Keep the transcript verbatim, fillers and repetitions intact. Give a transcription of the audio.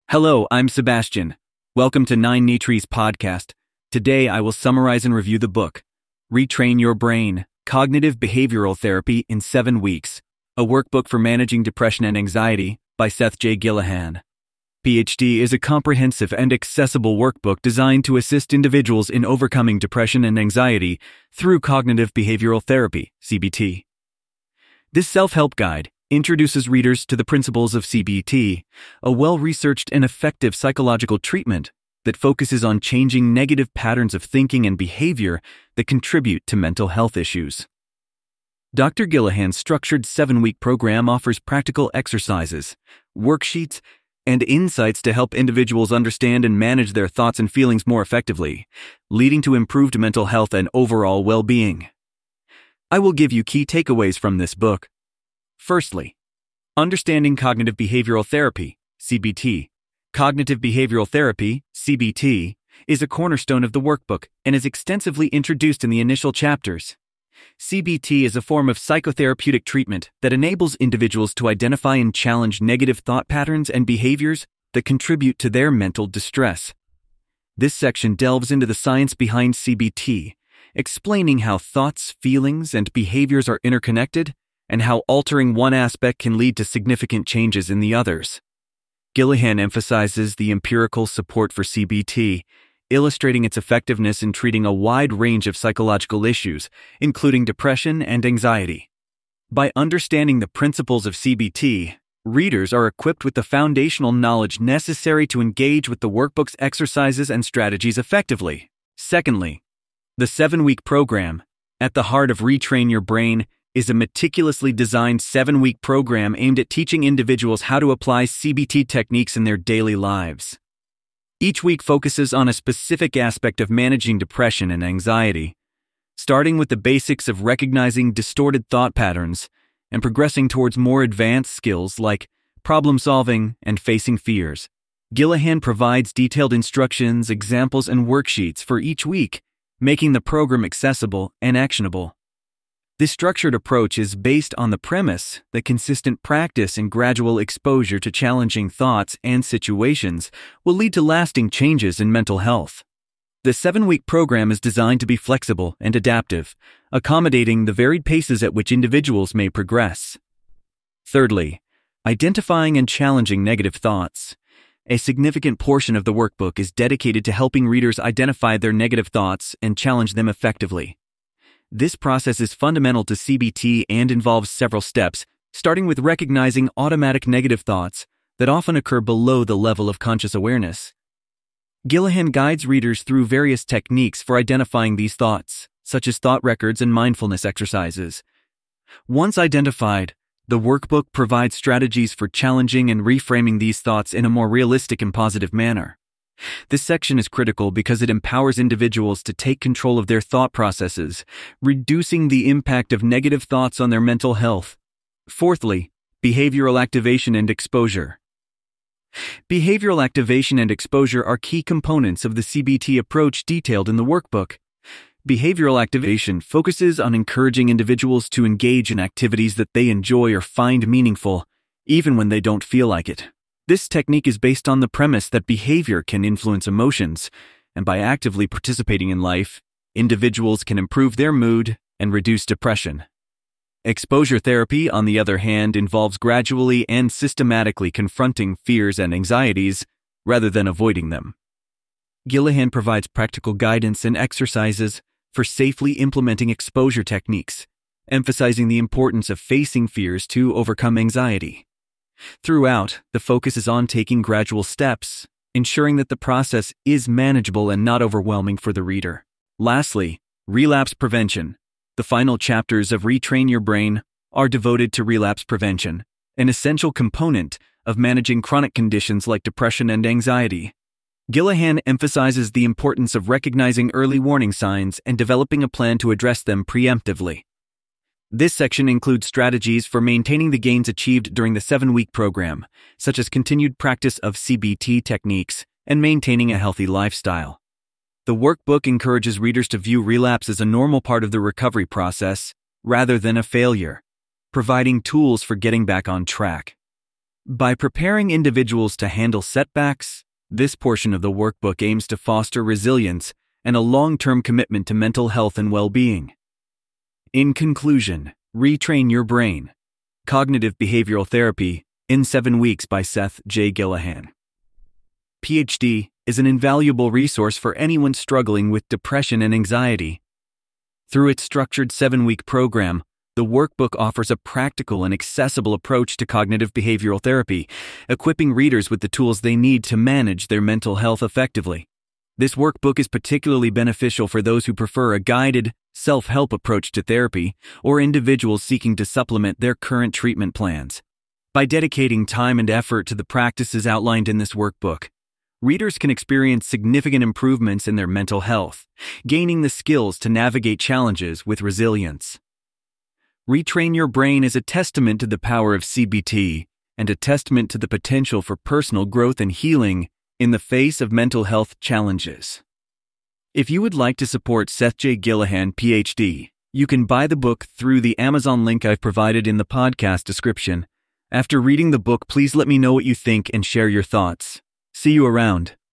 Hello, I'm Sebastian. Welcome to Nine Nitre's podcast. Today I will summarize and review the book, Retrain Your Brain, Cognitive Behavioral Therapy in Seven Weeks, a workbook for managing depression and anxiety by Seth J. Gillihan. P H D is a comprehensive and accessible workbook designed to assist individuals in overcoming depression and anxiety through cognitive behavioral therapy, C B T. This self-help guide introduces readers to the principles of C B T, a well-researched and effective psychological treatment that focuses on changing negative patterns of thinking and behavior that contribute to mental health issues. Doctor Gillihan's structured seven-week program offers practical exercises, worksheets, and insights to help individuals understand and manage their thoughts and feelings more effectively, leading to improved mental health and overall well-being. I will give you key takeaways from this book. Firstly, understanding cognitive behavioral therapy, C B T. Cognitive behavioral therapy, C B T, is a cornerstone of the workbook and is extensively introduced in the initial chapters. C B T is a form of psychotherapeutic treatment that enables individuals to identify and challenge negative thought patterns and behaviors that contribute to their mental distress. This section delves into the science behind C B T, explaining how thoughts, feelings, and behaviors are interconnected and how altering one aspect can lead to significant changes in the others. Gillihan emphasizes the empirical support for C B T, illustrating its effectiveness in treating a wide range of psychological issues, including depression and anxiety. By understanding the principles of C B T, readers are equipped with the foundational knowledge necessary to engage with the workbook's exercises and strategies effectively. Secondly, the seven-week program, at the heart of Retrain Your Brain, is a meticulously designed seven-week program aimed at teaching individuals how to apply C B T techniques in their daily lives. Each week focuses on a specific aspect of managing depression and anxiety, starting with the basics of recognizing distorted thought patterns and progressing towards more advanced skills like problem-solving and facing fears. Gillihan provides detailed instructions, examples, and worksheets for each week, making the program accessible and actionable. This structured approach is based on the premise that consistent practice and gradual exposure to challenging thoughts and situations will lead to lasting changes in mental health. The seven-week program is designed to be flexible and adaptive, accommodating the varied paces at which individuals may progress. Thirdly, identifying and challenging negative thoughts. A significant portion of the workbook is dedicated to helping readers identify their negative thoughts and challenge them effectively. This process is fundamental to C B T and involves several steps, starting with recognizing automatic negative thoughts that often occur below the level of conscious awareness. Gillihan guides readers through various techniques for identifying these thoughts, such as thought records and mindfulness exercises. Once identified, the workbook provides strategies for challenging and reframing these thoughts in a more realistic and positive manner. This section is critical because it empowers individuals to take control of their thought processes, reducing the impact of negative thoughts on their mental health. Fourthly, behavioral activation and exposure. Behavioral activation and exposure are key components of the C B T approach detailed in the workbook. Behavioral activation focuses on encouraging individuals to engage in activities that they enjoy or find meaningful, even when they don't feel like it. This technique is based on the premise that behavior can influence emotions, and by actively participating in life, individuals can improve their mood and reduce depression. Exposure therapy, on the other hand, involves gradually and systematically confronting fears and anxieties rather than avoiding them. Gillihan provides practical guidance and exercises for safely implementing exposure techniques, emphasizing the importance of facing fears to overcome anxiety. Throughout, the focus is on taking gradual steps, ensuring that the process is manageable and not overwhelming for the reader. Lastly, relapse prevention. The final chapters of Retrain Your Brain are devoted to relapse prevention, an essential component of managing chronic conditions like depression and anxiety. Gillihan emphasizes the importance of recognizing early warning signs and developing a plan to address them preemptively. This section includes strategies for maintaining the gains achieved during the seven-week program, such as continued practice of C B T techniques and maintaining a healthy lifestyle. The workbook encourages readers to view relapse as a normal part of the recovery process rather than a failure, providing tools for getting back on track. By preparing individuals to handle setbacks, this portion of the workbook aims to foster resilience and a long-term commitment to mental health and well-being. In conclusion, Retrain Your Brain, Cognitive Behavioral Therapy in Seven Weeks by Seth J. Gillihan. P H D is an invaluable resource for anyone struggling with depression and anxiety. Through its structured seven-week program, the workbook offers a practical and accessible approach to cognitive behavioral therapy, equipping readers with the tools they need to manage their mental health effectively. This workbook is particularly beneficial for those who prefer a guided, self-help approach to therapy or individuals seeking to supplement their current treatment plans. By dedicating time and effort to the practices outlined in this workbook, readers can experience significant improvements in their mental health, gaining the skills to navigate challenges with resilience. Retrain Your Brain is a testament to the power of C B T and a testament to the potential for personal growth and healing in the face of mental health challenges. If you would like to support Seth J. Gillihan, P H D, you can buy the book through the Amazon link I've provided in the podcast description. After reading the book, please let me know what you think and share your thoughts. See you around.